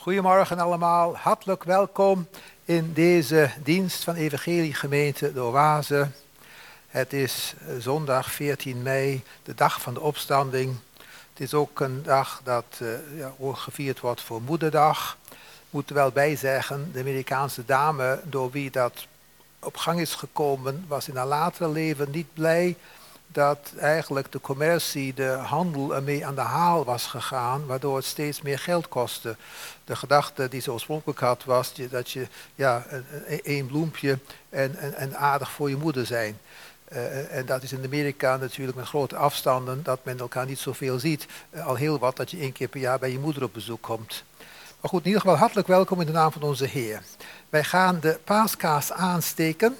Goedemorgen allemaal, hartelijk welkom in deze dienst van Evangeliegemeente De Oase. Het is zondag 14 mei, de dag van de opstanding. Het is ook een dag dat ook gevierd wordt voor Moederdag. Ik moet er wel bij zeggen, de Amerikaanse dame door wie dat op gang is gekomen, was in haar latere leven niet blij dat eigenlijk de commercie, de handel ermee aan de haal was gegaan, waardoor het steeds meer geld kostte. De gedachte die ze oorspronkelijk had was dat je één bloempje en aardig voor je moeder zijn. En dat is in Amerika natuurlijk met grote afstanden, dat men elkaar niet zoveel ziet. Al heel wat dat je 1 keer per jaar bij je moeder op bezoek komt. Maar goed, in ieder geval hartelijk welkom in de naam van onze Heer. Wij gaan de paaskaars aansteken.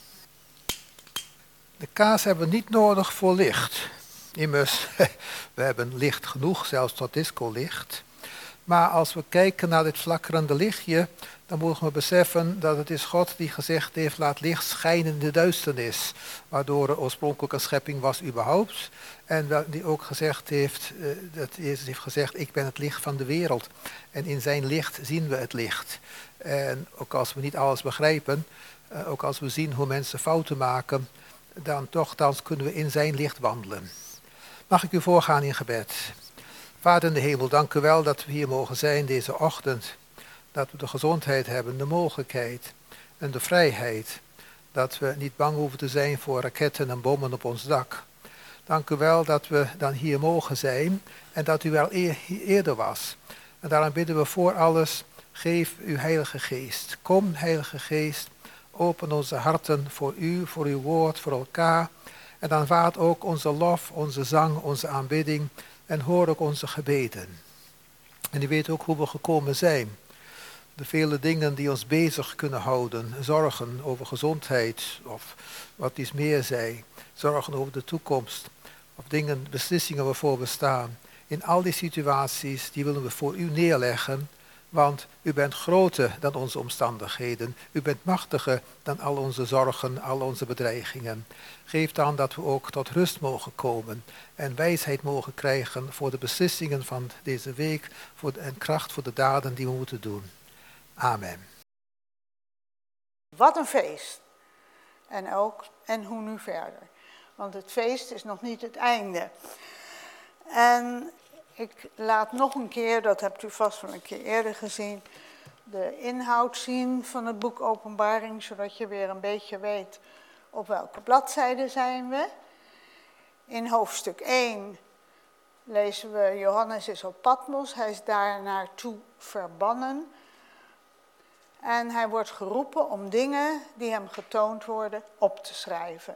De kaars hebben we niet nodig voor licht. Immers, we hebben licht genoeg, zelfs tot discolicht. Maar als we kijken naar dit flakkerende lichtje, dan mogen we beseffen dat het is God die gezegd heeft, laat licht schijnen in de duisternis. Waardoor er oorspronkelijk een schepping was überhaupt. En die ook gezegd heeft, dat Jezus heeft gezegd, ik ben het licht van de wereld. En in zijn licht zien we het licht. En ook als we niet alles begrijpen, ook als we zien hoe mensen fouten maken, dan toch kunnen we in zijn licht wandelen. Mag ik u voorgaan in gebed? Vader in de hemel, dank u wel dat we hier mogen zijn deze ochtend. Dat we de gezondheid hebben, de mogelijkheid en de vrijheid. Dat we niet bang hoeven te zijn voor raketten en bommen op ons dak. Dank u wel dat we dan hier mogen zijn en dat u wel eerder was. En daarom bidden we voor alles, geef uw Heilige Geest. Kom, Heilige Geest. Open onze harten voor u, voor uw woord, voor elkaar. En aanvaard ook onze lof, onze zang, onze aanbidding. En hoor ook onze gebeden. En u weet ook hoe we gekomen zijn. De vele dingen die ons bezig kunnen houden. Zorgen over gezondheid of wat iets meer zij. Zorgen over de toekomst. Of dingen, beslissingen waarvoor we staan. In al die situaties, die willen we voor u neerleggen. Want u bent groter dan onze omstandigheden. U bent machtiger dan al onze zorgen, al onze bedreigingen. Geef dan dat we ook tot rust mogen komen. En wijsheid mogen krijgen voor de beslissingen van deze week. En kracht voor de daden die we moeten doen. Amen. Wat een feest. En hoe nu verder. Want het feest is nog niet het einde. En ik laat nog een keer, dat hebt u vast wel een keer eerder gezien, de inhoud zien van het boek Openbaring, zodat je weer een beetje weet op welke bladzijde zijn we. In hoofdstuk 1 lezen we, Johannes is op Patmos, hij is daar naartoe verbannen. En hij wordt geroepen om dingen die hem getoond worden op te schrijven.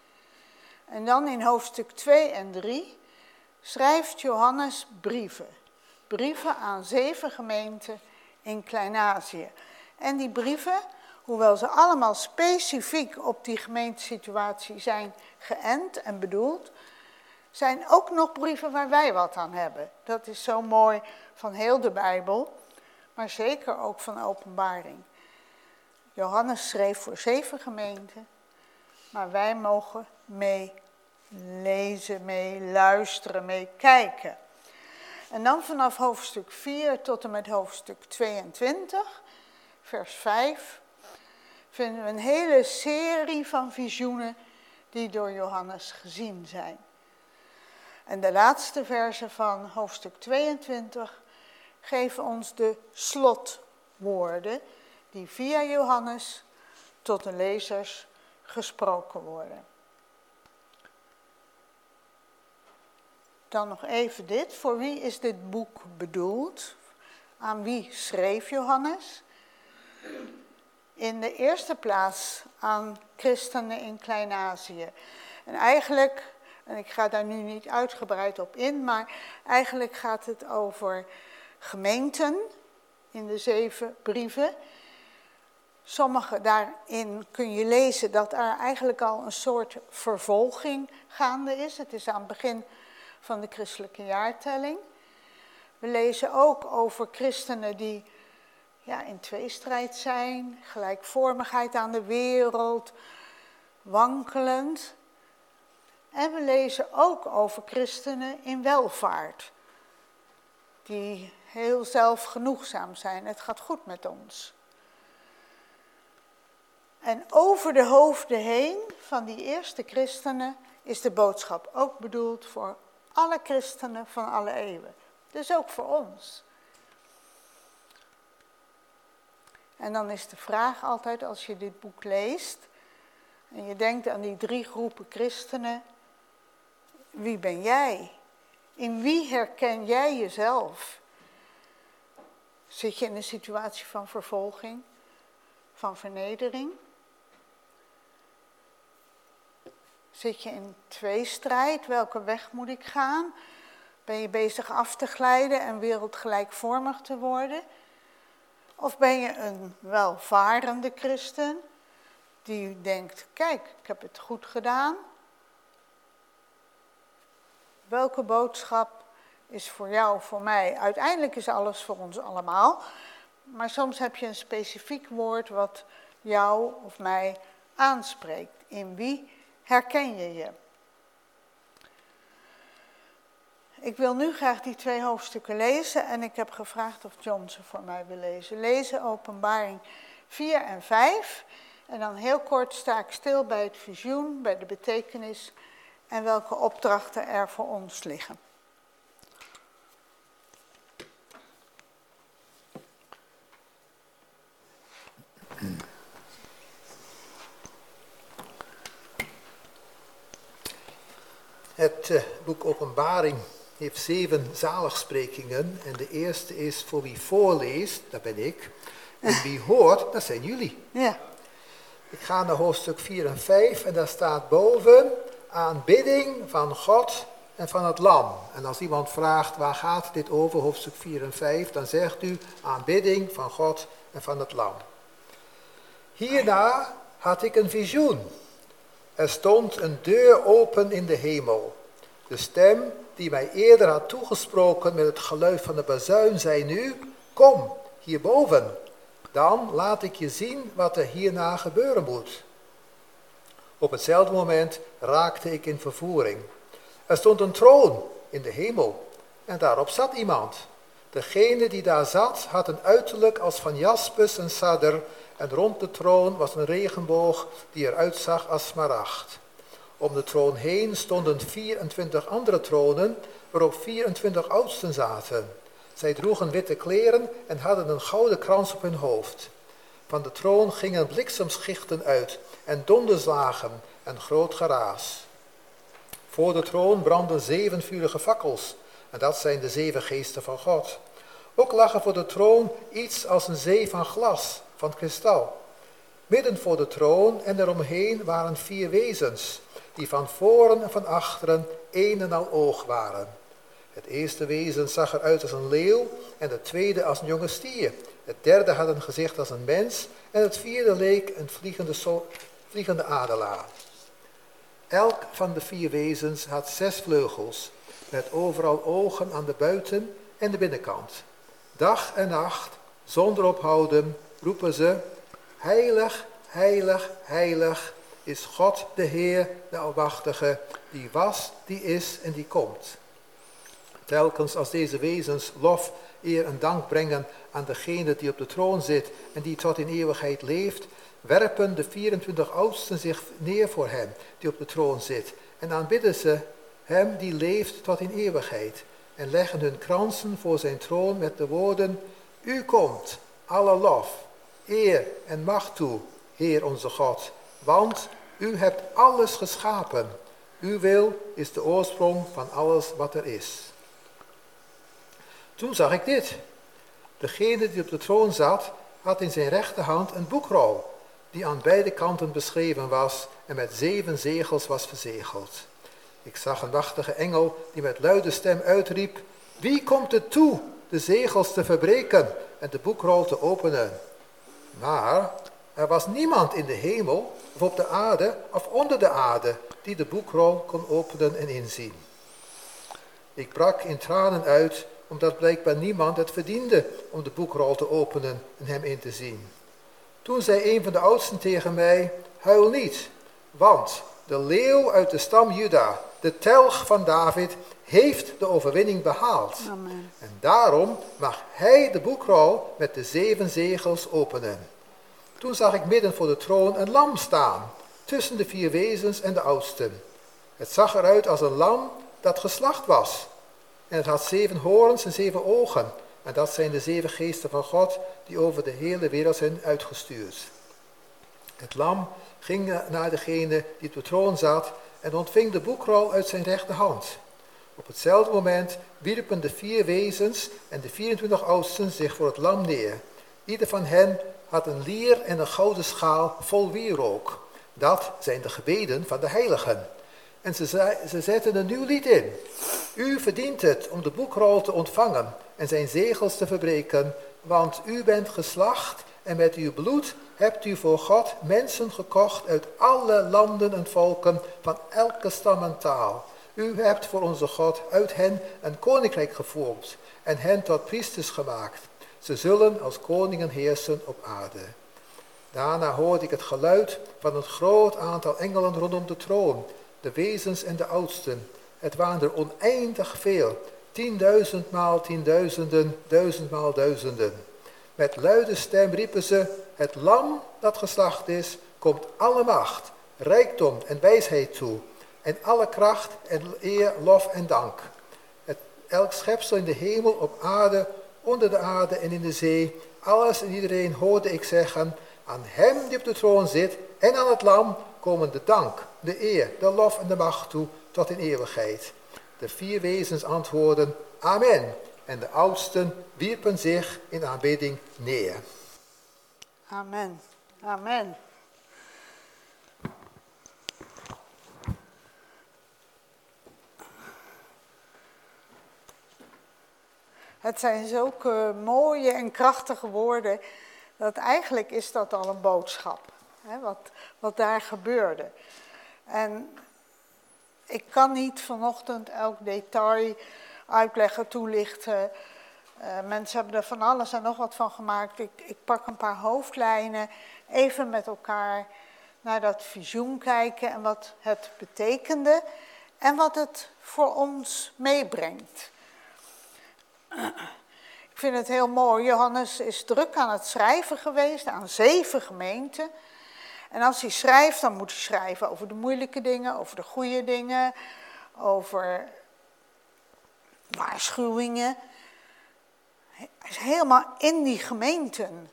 En dan in hoofdstuk 2 en 3... schrijft Johannes brieven. Brieven aan 7 gemeenten in Klein-Azië. En die brieven, hoewel ze allemaal specifiek op die gemeentesituatie zijn geënt en bedoeld, zijn ook nog brieven waar wij wat aan hebben. Dat is zo mooi van heel de Bijbel, maar zeker ook van Openbaring. Johannes schreef voor 7 gemeenten, maar wij mogen mee lezen, mee luisteren, mee kijken. En dan vanaf hoofdstuk 4 tot en met hoofdstuk 22, vers 5, vinden we een hele serie van visioenen die door Johannes gezien zijn. En de laatste versen van hoofdstuk 22 geven ons de slotwoorden die via Johannes tot de lezers gesproken worden. Dan nog even dit. Voor wie is dit boek bedoeld? Aan wie schreef Johannes? In de eerste plaats aan christenen in Klein-Azië. En eigenlijk, en ik ga daar nu niet uitgebreid op in, maar eigenlijk gaat het over gemeenten in de 7 brieven. Sommige daarin kun je lezen dat er eigenlijk al een soort vervolging gaande is. Het is aan het begin van de christelijke jaartelling. We lezen ook over christenen die in tweestrijd zijn, gelijkvormigheid aan de wereld, wankelend. En we lezen ook over christenen in welvaart, die heel zelfgenoegzaam zijn. Het gaat goed met ons. En over de hoofden heen van die eerste christenen is de boodschap ook bedoeld voor alle christenen van alle eeuwen. Dus ook voor ons. En dan is de vraag altijd, als je dit boek leest en je denkt aan die 3 groepen christenen, wie ben jij? In wie herken jij jezelf? Zit je in een situatie van vervolging, van vernedering? Zit je in tweestrijd? Welke weg moet ik gaan? Ben je bezig af te glijden en wereldgelijkvormig te worden? Of ben je een welvarende christen die denkt, kijk, ik heb het goed gedaan. Welke boodschap is voor jou, voor mij? Uiteindelijk is alles voor ons allemaal. Maar soms heb je een specifiek woord wat jou of mij aanspreekt. In wie herken je je? Ik wil nu graag die 2 hoofdstukken lezen en ik heb gevraagd of John ze voor mij wil lezen. Lezen Openbaring 4 en 5 en dan heel kort sta ik stil bij het visioen, bij de betekenis en welke opdrachten er voor ons liggen. Het boek Openbaring heeft 7 zaligsprekingen en de eerste is voor wie voorleest, dat ben ik, en wie hoort, dat zijn jullie. Ja. Ik ga naar hoofdstuk 4 en 5 en daar staat boven aanbidding van God en van het lam. En als iemand vraagt waar gaat dit over, hoofdstuk 4 en 5, dan zegt u aanbidding van God en van het lam. Hierna had ik een visioen. Er stond een deur open in de hemel. De stem die mij eerder had toegesproken met het geluid van de bazuin zei nu, kom hierboven, dan laat ik je zien wat er hierna gebeuren moet. Op hetzelfde moment raakte ik in vervoering. Er stond een troon in de hemel en daarop zat iemand. Degene die daar zat had een uiterlijk als van jaspis en sadder en rond de troon was een regenboog die eruit zag als smaragd. Om de troon heen stonden 24 andere tronen waarop 24 oudsten zaten. Zij droegen witte kleren en hadden een gouden krans op hun hoofd. Van de troon gingen bliksemschichten uit en donderslagen en groot geraas. Voor de troon brandden 7 vurige fakkels en dat zijn de 7 geesten van God. Ook lag er voor de troon iets als een zee van glas, van kristal. Midden voor de troon en eromheen waren 4 wezens, die van voren en van achteren een en al oog waren. Het eerste wezen zag eruit als een leeuw en het tweede als een jonge stier. Het derde had een gezicht als een mens en het vierde leek een vliegende adelaar. Elk van de 4 wezens had 6 vleugels, met overal ogen aan de buiten- en de binnenkant. Dag en nacht, zonder ophouden, roepen ze, heilig, heilig, heilig is God de Heer, de Almachtige, die was, die is en die komt. Telkens als deze wezens lof, eer en dank brengen aan degene die op de troon zit en die tot in eeuwigheid leeft, werpen de 24 oudsten zich neer voor hem die op de troon zit en aanbidden ze hem die leeft tot in eeuwigheid en leggen hun kransen voor zijn troon met de woorden, u komt, alle lof, eer en macht toe, Heer onze God, want u hebt alles geschapen. Uw wil is de oorsprong van alles wat er is. Toen zag ik dit. Degene die op de troon zat, had in zijn rechterhand een boekrol, die aan beide kanten beschreven was en met 7 zegels was verzegeld. Ik zag een machtige engel die met luide stem uitriep, wie komt er toe de zegels te verbreken en de boekrol te openen? Maar er was niemand in de hemel of op de aarde of onder de aarde die de boekrol kon openen en inzien. Ik brak in tranen uit, omdat blijkbaar niemand het verdiende om de boekrol te openen en hem in te zien. Toen zei een van de oudsten tegen mij, huil niet, want de leeuw uit de stam Juda, de telg van David, heeft de overwinning behaald. Amen. En daarom mag hij de boekrol met de 7 zegels openen. Toen zag ik midden voor de troon een lam staan, tussen de 4 wezens en de oudsten. Het zag eruit als een lam dat geslacht was. En het had 7 horens en 7 ogen. En dat zijn de 7 geesten van God die over de hele wereld zijn uitgestuurd. Het lam ging naar degene die op de troon zat en ontving de boekrol uit zijn rechterhand. Op hetzelfde moment wierpen de 4 wezens en de 24 oudsten zich voor het lam neer. Ieder van hen had een lier en een gouden schaal vol wierook. Dat zijn de gebeden van de heiligen. En ze zetten een nieuw lied in. U verdient het om de boekrol te ontvangen en zijn zegels te verbreken, want u bent geslacht en met uw bloed hebt u voor God mensen gekocht uit alle landen en volken van elke stam en taal. U hebt voor onze God uit hen een koninkrijk gevormd en hen tot priesters gemaakt. Ze zullen als koningen heersen op aarde. Daarna hoorde ik het geluid van een groot aantal engelen rondom de troon, de wezens en de oudsten. Het waren er oneindig veel, 10.000 maal 10.000, 1000 maal duizenden. Met luide stem riepen ze, het lam dat geslacht is, komt alle macht, rijkdom en wijsheid toe. En alle kracht en eer, lof en dank. Elk schepsel in de hemel, op aarde, onder de aarde en in de zee, alles en iedereen hoorde ik zeggen, aan hem die op de troon zit en aan het lam komen de dank, de eer, de lof en de macht toe tot in eeuwigheid. De 4 wezens antwoordden, amen. En de oudsten wierpen zich in aanbidding neer. Amen. Amen. Het zijn zulke mooie en krachtige woorden, dat eigenlijk is dat al een boodschap, hè, wat daar gebeurde. En ik kan niet vanochtend elk detail uitleggen, toelichten. Mensen hebben er van alles en nog wat van gemaakt. Ik pak een paar hoofdlijnen, even met elkaar naar dat visioen kijken en wat het betekende en wat het voor ons meebrengt. Ik vind het heel mooi. Johannes is druk aan het schrijven geweest aan 7 gemeenten. En als hij schrijft, dan moet hij schrijven over de moeilijke dingen, over de goede dingen, over waarschuwingen. Hij is helemaal in die gemeenten.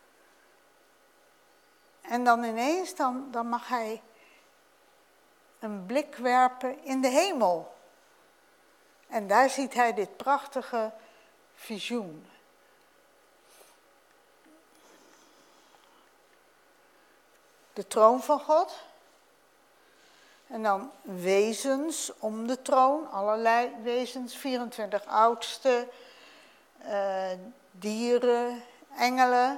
En dan ineens, dan mag hij een blik werpen in de hemel. En daar ziet hij dit prachtige visioen. De troon van God. En dan wezens om de troon, allerlei wezens, 24 oudsten, dieren, engelen.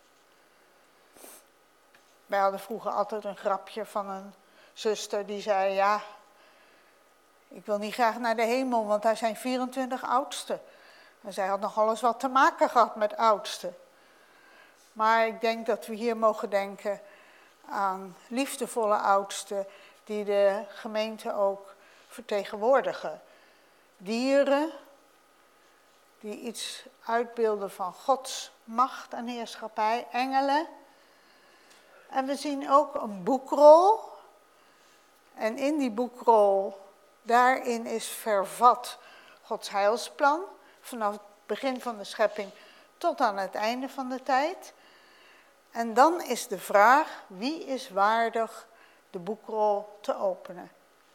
Wij hadden vroeger altijd een grapje van een zuster die zei, ja, ik wil niet graag naar de hemel, want daar zijn 24 oudsten. En zij had nogal eens wat te maken gehad met oudsten. Maar ik denk dat we hier mogen denken aan liefdevolle oudsten die de gemeente ook vertegenwoordigen. Dieren die iets uitbeelden van Gods macht en heerschappij, engelen. En we zien ook een boekrol. En in die boekrol, daarin is vervat Gods heilsplan. Vanaf het begin van de schepping tot aan het einde van de tijd. En dan is de vraag, wie is waardig de boekrol te openen?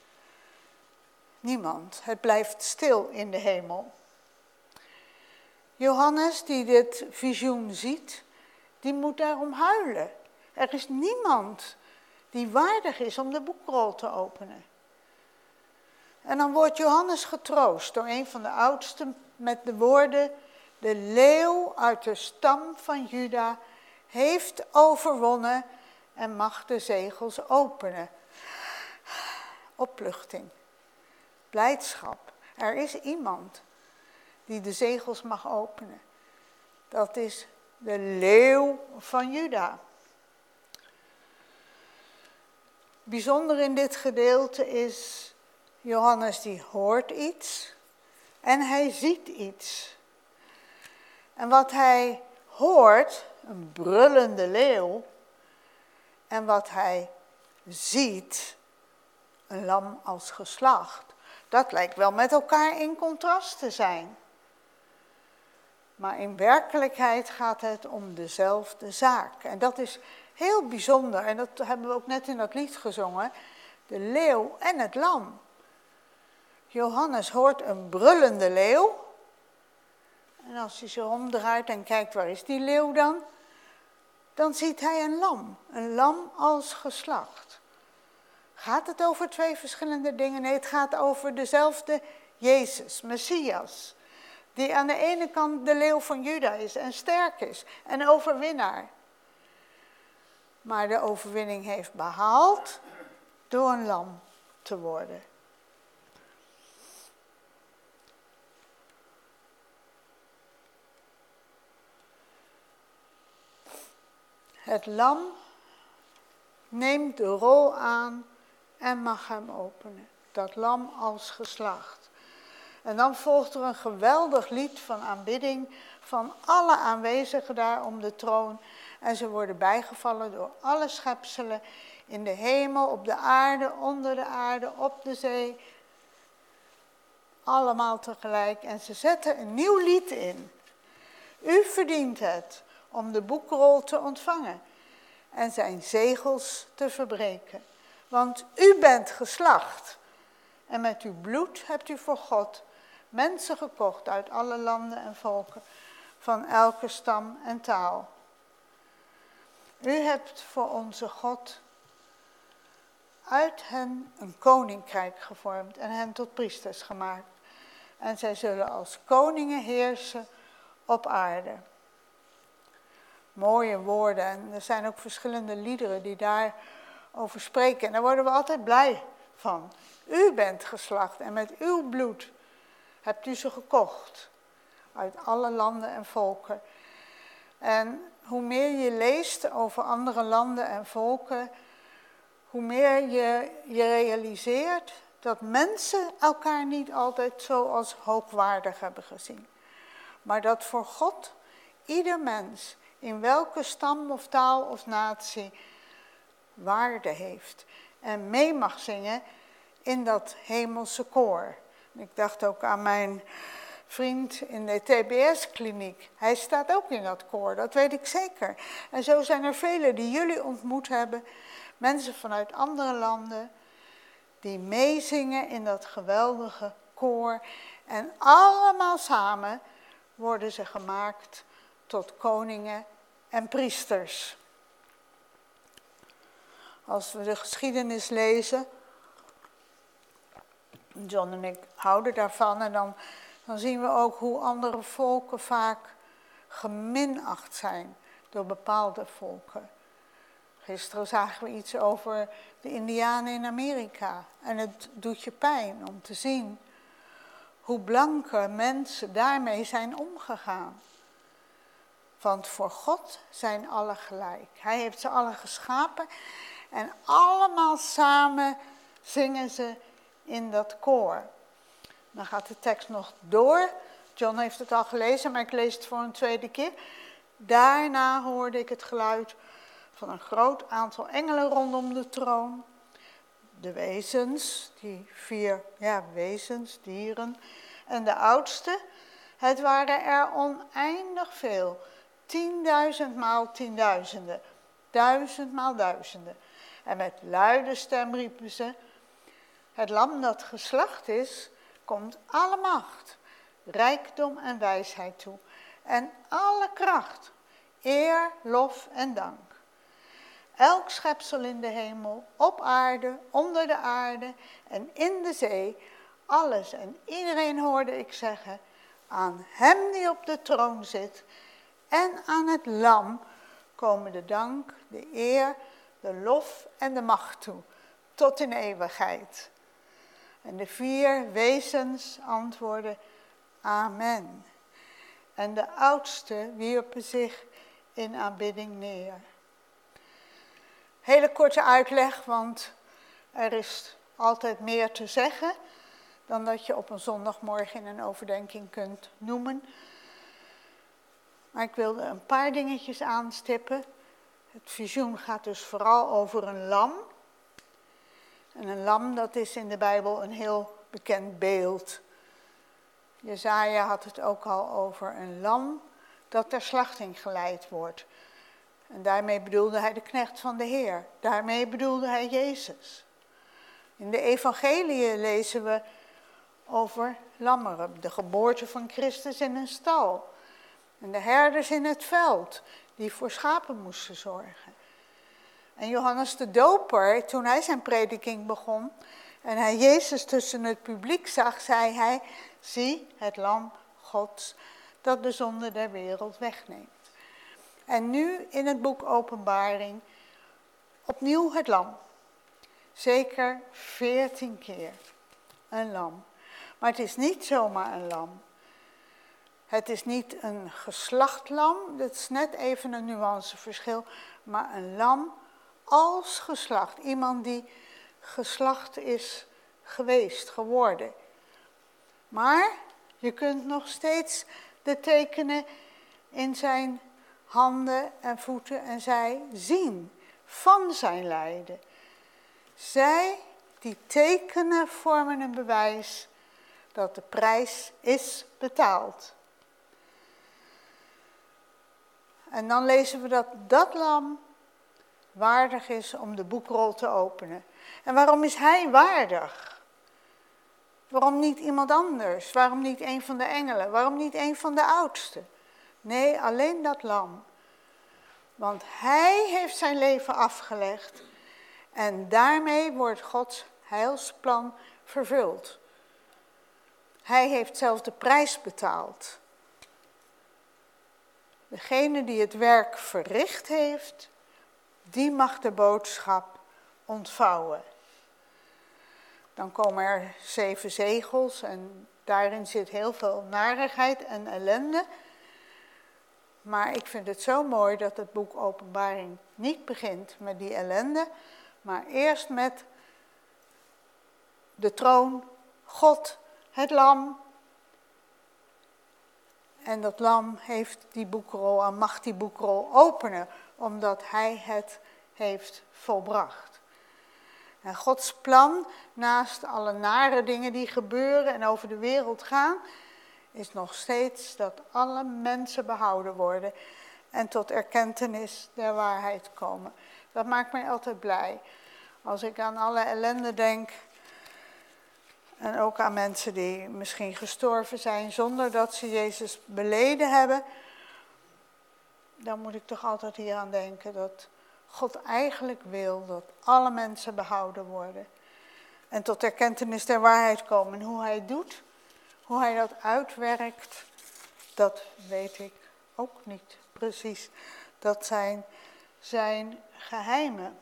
Niemand. Het blijft stil in de hemel. Johannes, die dit visioen ziet, die moet daarom huilen. Er is niemand die waardig is om de boekrol te openen. En dan wordt Johannes getroost door een van de oudsten met de woorden, de leeuw uit de stam van Juda heeft overwonnen en mag de zegels openen. Opluchting, blijdschap. Er is iemand die de zegels mag openen. Dat is de leeuw van Juda. Bijzonder in dit gedeelte is Johannes die hoort iets en hij ziet iets. En wat hij hoort, een brullende leeuw, en wat hij ziet, een lam als geslacht, dat lijkt wel met elkaar in contrast te zijn. Maar in werkelijkheid gaat het om dezelfde zaak. En dat is heel bijzonder. En dat hebben we ook net in dat lied gezongen. De leeuw en het lam. Johannes hoort een brullende leeuw. En als hij zich omdraait en kijkt, waar is die leeuw dan? Dan ziet hij een lam. Een lam als geslacht. Gaat het over twee verschillende dingen? Nee, het gaat over dezelfde Jezus, Messias. Die aan de ene kant de leeuw van Juda is en sterk is en overwinnaar. Maar de overwinning heeft behaald door een lam te worden. Het lam neemt de rol aan en mag hem openen. Dat lam als geslacht. En dan volgt er een geweldig lied van aanbidding van alle aanwezigen daar om de troon. En ze worden bijgevallen door alle schepselen in de hemel, op de aarde, onder de aarde, op de zee. Allemaal tegelijk. En ze zetten een nieuw lied in. U verdient het om de boekrol te ontvangen en zijn zegels te verbreken. Want u bent geslacht en met uw bloed hebt u voor God mensen gekocht uit alle landen en volken, van elke stam en taal. U hebt voor onze God uit hen een koninkrijk gevormd en hen tot priesters gemaakt. En zij zullen als koningen heersen op aarde. Mooie woorden en er zijn ook verschillende liederen die daarover spreken. En daar worden we altijd blij van. U bent geslacht en met uw bloed hebt u ze gekocht uit alle landen en volken. En hoe meer je leest over andere landen en volken, hoe meer je realiseert dat mensen elkaar niet altijd zo als hoogwaardig hebben gezien. Maar dat voor God ieder mens, in welke stam of taal of natie, waarde heeft. En mee mag zingen in dat hemelse koor. Ik dacht ook aan mijn vriend in de TBS-kliniek. Hij staat ook in dat koor, dat weet ik zeker. En zo zijn er velen die jullie ontmoet hebben. Mensen vanuit andere landen die meezingen in dat geweldige koor. En allemaal samen worden ze gemaakt tot koningen en priesters. Als we de geschiedenis lezen, John en ik houden daarvan, en dan zien we ook hoe andere volken vaak geminacht zijn door bepaalde volken. Gisteren zagen we iets over de Indianen in Amerika. En het doet je pijn om te zien hoe blanke mensen daarmee zijn omgegaan. Want voor God zijn alle gelijk. Hij heeft ze alle geschapen en allemaal samen zingen ze in dat koor. Dan gaat de tekst nog door. John heeft het al gelezen, maar ik lees het voor een tweede keer. Daarna hoorde ik het geluid van een groot aantal engelen rondom de troon. De wezens, die 4 wezens, dieren. En de oudste, het waren er oneindig veel. 10.000 maal tienduizenden. 1000 maal duizenden. En met luide stem riepen ze: het lam dat geslacht is, komt alle macht, rijkdom en wijsheid toe. En alle kracht, eer, lof en dank. Elk schepsel in de hemel, op aarde, onder de aarde en in de zee, alles en iedereen hoorde ik zeggen: aan hem die op de troon zit en aan het lam komen de dank, de eer, de lof en de macht toe, tot in eeuwigheid. En de 4 wezens antwoordden: amen. En de oudsten wierpen zich in aanbidding neer. Hele korte uitleg, want er is altijd meer te zeggen. dan dat je op een zondagmorgen in een overdenking kunt noemen. Maar ik wilde een paar dingetjes aanstippen. Het visioen gaat dus vooral over een lam. En een lam, dat is in de Bijbel een heel bekend beeld. Jesaja had het ook al over een lam dat ter slachting geleid wordt. En daarmee bedoelde hij de knecht van de Heer. Daarmee bedoelde hij Jezus. In de evangeliën lezen we over lammeren, de geboorte van Christus in een stal. En de herders in het veld, die voor schapen moesten zorgen. En Johannes de Doper, toen hij zijn prediking begon en hij Jezus tussen het publiek zag, zei hij: zie het lam Gods dat de zonde der wereld wegneemt. En nu in het boek Openbaring opnieuw het lam. Zeker 14 keer een lam. Maar het is niet zomaar een lam. Het is niet een geslacht lam, dat is net even een nuanceverschil, maar een lam als geslacht. Iemand die geslacht is geweest, geworden. Maar je kunt nog steeds de tekenen in zijn handen en voeten en zij zien van zijn lijden. Zij, die tekenen, vormen een bewijs dat de prijs is betaald. En dan lezen we dat dat lam waardig is om de boekrol te openen. En waarom is hij waardig? Waarom niet iemand anders? Waarom niet een van de engelen? Waarom niet een van de oudsten? Nee, alleen dat lam. Want hij heeft zijn leven afgelegd. En daarmee wordt Gods heilsplan vervuld. Hij heeft zelf de prijs betaald. Degene die het werk verricht heeft, die mag de boodschap ontvouwen. Dan komen er 7 zegels en daarin zit heel veel narigheid en ellende. Maar ik vind het zo mooi dat het boek Openbaring niet begint met die ellende, maar eerst met de troon, God, het lam. En dat lam heeft die boekrol en mag die boekrol openen, omdat hij het heeft volbracht. En Gods plan, naast alle nare dingen die gebeuren en over de wereld gaan, is nog steeds dat alle mensen behouden worden en tot erkentenis der waarheid komen. Dat maakt mij altijd blij. Als ik aan alle ellende denk en ook aan mensen die misschien gestorven zijn zonder dat ze Jezus beleden hebben, dan moet ik toch altijd hier aan denken dat God eigenlijk wil dat alle mensen behouden worden en tot erkentenis der waarheid komen. En hoe hij doet, hoe hij dat uitwerkt, dat weet ik ook niet precies. Dat zijn zijn geheimen.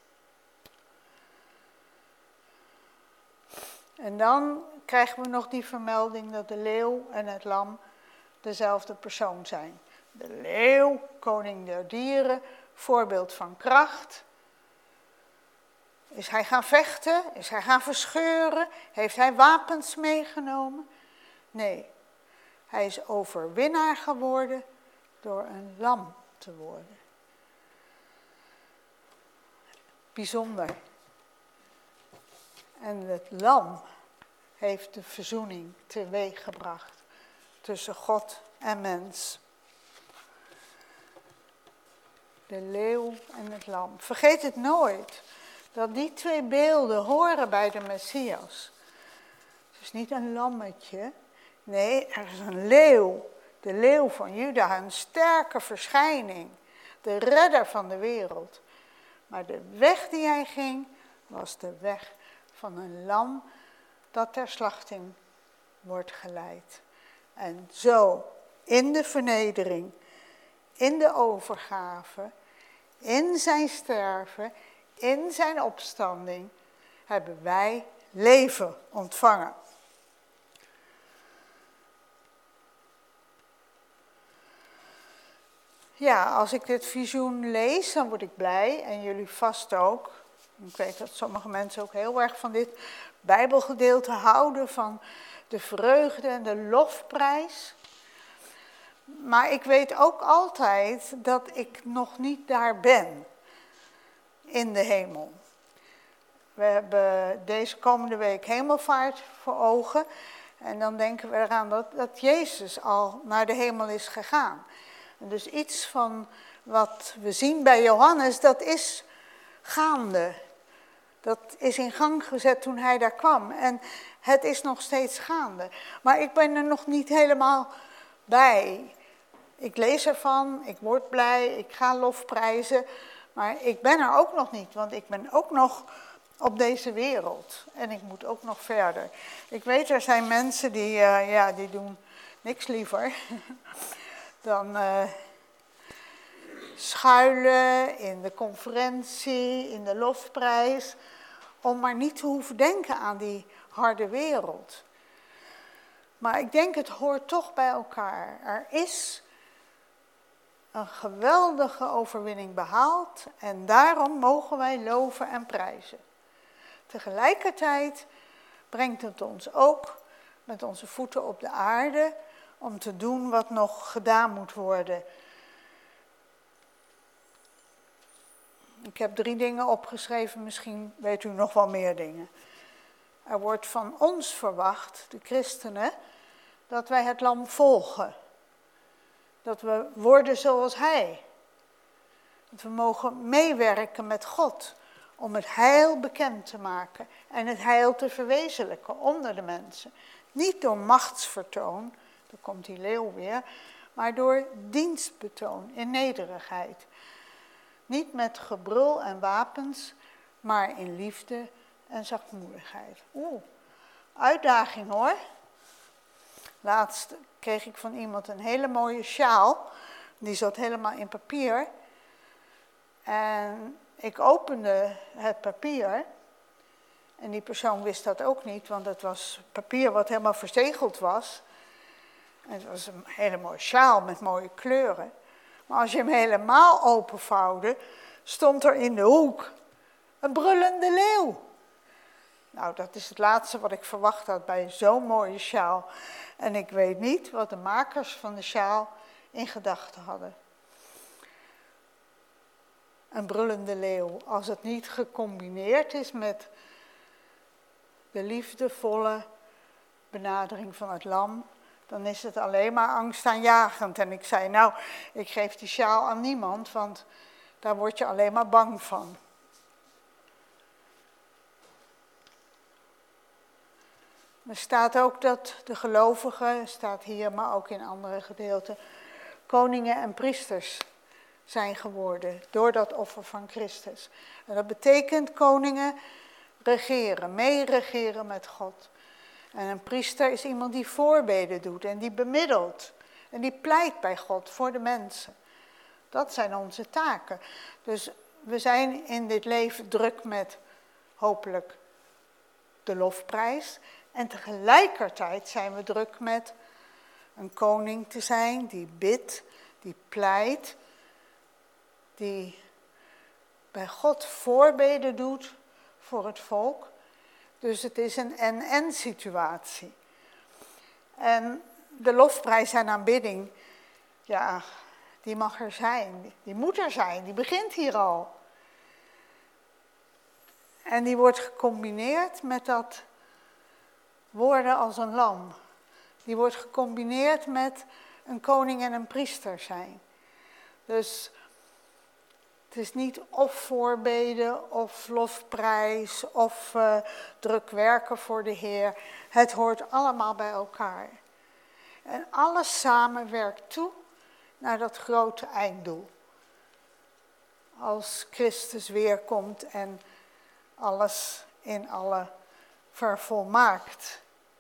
En dan krijgen we nog die vermelding dat de leeuw en het lam dezelfde persoon zijn. De leeuw, koning der dieren, voorbeeld van kracht. Is hij gaan vechten? Is hij gaan verscheuren? Heeft hij wapens meegenomen? Nee, hij is overwinnaar geworden door een lam te worden. Bijzonder. En het lam heeft de verzoening teweeggebracht tussen God en mens. De leeuw en het lam. Vergeet het nooit dat die 2 beelden horen bij de Messias. Het is niet een lammetje. Nee, er is een leeuw. De leeuw van Juda, een sterke verschijning. De redder van de wereld. Maar de weg die hij ging, was de weg van een lam dat ter slachting wordt geleid. En zo, in de vernedering, in de overgave, in zijn sterven, in zijn opstanding, hebben wij leven ontvangen. Ja, als ik dit visioen lees, dan word ik blij en jullie vast ook. Ik weet dat sommige mensen ook heel erg van dit Bijbelgedeelte houden, van de vreugde en de lofprijs. Maar ik weet ook altijd dat ik nog niet daar ben, in de hemel. We hebben deze komende week hemelvaart voor ogen. En dan denken we eraan dat Jezus al naar de hemel is gegaan. En dus iets van wat we zien bij Johannes, dat is gaande. Dat is in gang gezet toen hij daar kwam. En het is nog steeds gaande. Maar ik ben er nog niet helemaal bij. Ik lees ervan, ik word blij, ik ga lofprijzen. Maar ik ben er ook nog niet, want ik ben ook nog op deze wereld. En ik moet ook nog verder. Ik weet, er zijn mensen die doen niks liever dan schuilen in de conferentie, in de lofprijs, om maar niet te hoeven denken aan die harde wereld. Maar ik denk, het hoort toch bij elkaar. Er is een geweldige overwinning behaald en daarom mogen wij loven en prijzen. Tegelijkertijd brengt het ons ook met onze voeten op de aarde om te doen wat nog gedaan moet worden. Ik heb 3 dingen opgeschreven, misschien weet u nog wel meer dingen. Er wordt van ons verwacht, de christenen, dat wij het lam volgen. Dat we worden zoals hij. Dat we mogen meewerken met God om het heil bekend te maken en het heil te verwezenlijken onder de mensen. Niet door machtsvertoon, daar komt die leeuw weer, maar door dienstbetoon in nederigheid. Niet met gebrul en wapens, maar in liefde en zachtmoedigheid. Uitdaging hoor. Laatst kreeg ik van iemand een hele mooie sjaal. Die zat helemaal in papier. En ik opende het papier. En die persoon wist dat ook niet, want het was papier wat helemaal verzegeld was. En het was een hele mooie sjaal met mooie kleuren. Maar als je hem helemaal openvouwde, stond er in de hoek een brullende leeuw. Nou, dat is het laatste wat ik verwacht had bij zo'n mooie sjaal. En ik weet niet wat de makers van de sjaal in gedachten hadden. Een brullende leeuw, als het niet gecombineerd is met de liefdevolle benadering van het lam, dan is het alleen maar angstaanjagend. En ik zei, nou, ik geef die sjaal aan niemand, want daar word je alleen maar bang van. Er staat ook dat de gelovigen, staat hier, maar ook in andere gedeelten, koningen en priesters zijn geworden door dat offer van Christus. En dat betekent koningen regeren, meeregeren met God. En een priester is iemand die voorbeden doet en die bemiddelt. En die pleit bij God voor de mensen. Dat zijn onze taken. Dus we zijn in dit leven druk met hopelijk de lofprijs. En tegelijkertijd zijn we druk met een koning te zijn die bidt, die pleit, die bij God voorbeden doet voor het volk. Dus het is een en-en situatie. En de lofprijs en aanbidding, ja, die mag er zijn. Die moet er zijn, die begint hier al. En die wordt gecombineerd met dat worden als een lam. Die wordt gecombineerd met een koning en een priester zijn. Dus het is niet of voorbeden, of lofprijs, of druk werken voor de Heer. Het hoort allemaal bij elkaar. En alles samen werkt toe naar dat grote einddoel. Als Christus weerkomt en alles in alle vervolmaakt.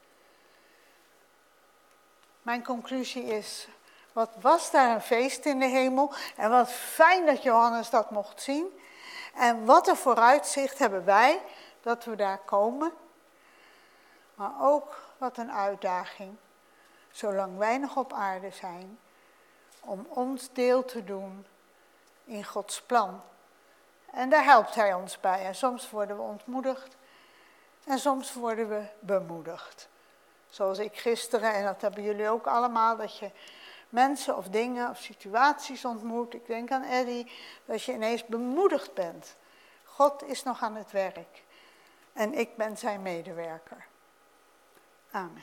Mijn conclusie is, wat was daar een feest in de hemel en wat fijn dat Johannes dat mocht zien. En wat een vooruitzicht hebben wij dat we daar komen. Maar ook wat een uitdaging, zolang wij nog op aarde zijn, om ons deel te doen in Gods plan En daar helpt hij ons bij. En soms worden we ontmoedigd en soms worden we bemoedigd. Zoals ik gisteren, en dat hebben jullie ook allemaal, dat je mensen of dingen of situaties ontmoet. Ik denk aan Eddie, dat je ineens bemoedigd bent. God is nog aan het werk en ik ben zijn medewerker. Amen.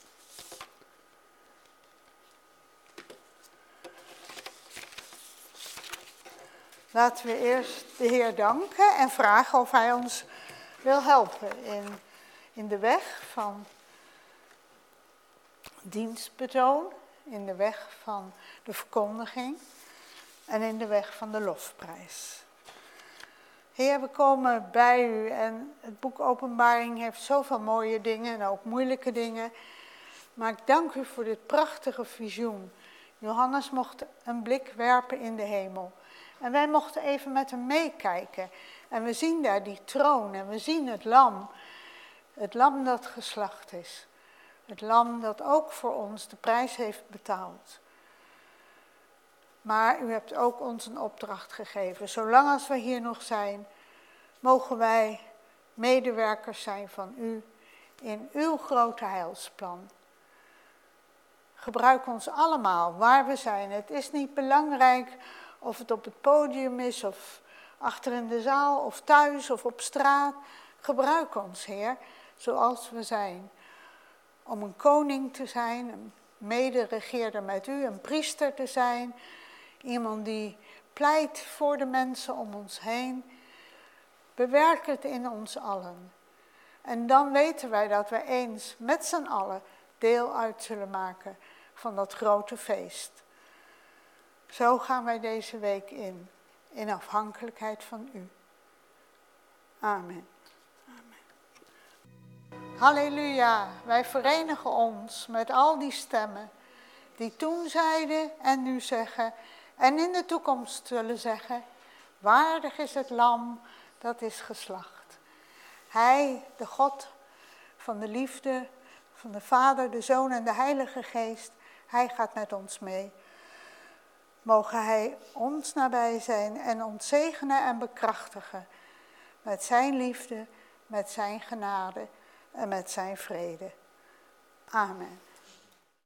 Laten we eerst de Heer danken en vragen of hij ons wil helpen in de weg van dienstbetoon, in de weg van de verkondiging en in de weg van de lofprijs. Heer, we komen bij u en het boek Openbaring heeft zoveel mooie dingen en ook moeilijke dingen. Maar ik dank u voor dit prachtige visioen. Johannes mocht een blik werpen in de hemel. En wij mochten even met hem meekijken. En we zien daar die troon en we zien het lam. Het lam dat geslacht is. Het lam dat ook voor ons de prijs heeft betaald. Maar u hebt ook ons een opdracht gegeven. Zolang als we hier nog zijn, mogen wij medewerkers zijn van u in uw grote heilsplan. Gebruik ons allemaal waar we zijn. Het is niet belangrijk of het op het podium is of achter in de zaal of thuis of op straat. Gebruik ons, Heer, zoals we zijn. Om een koning te zijn, een mederegeerder met u, een priester te zijn. Iemand die pleit voor de mensen om ons heen. Bewerk het in ons allen. En dan weten wij dat we eens met z'n allen deel uit zullen maken van dat grote feest. Zo gaan wij deze week in afhankelijkheid van u. Amen. Halleluja, wij verenigen ons met al die stemmen die toen zeiden en nu zeggen en in de toekomst zullen zeggen, waardig is het lam dat is geslacht. Hij, de God van de liefde, van de Vader, de Zoon en de Heilige Geest, hij gaat met ons mee. Mogen hij ons nabij zijn en ons zegenen en bekrachtigen met zijn liefde, met zijn genade en met zijn vrede. Amen.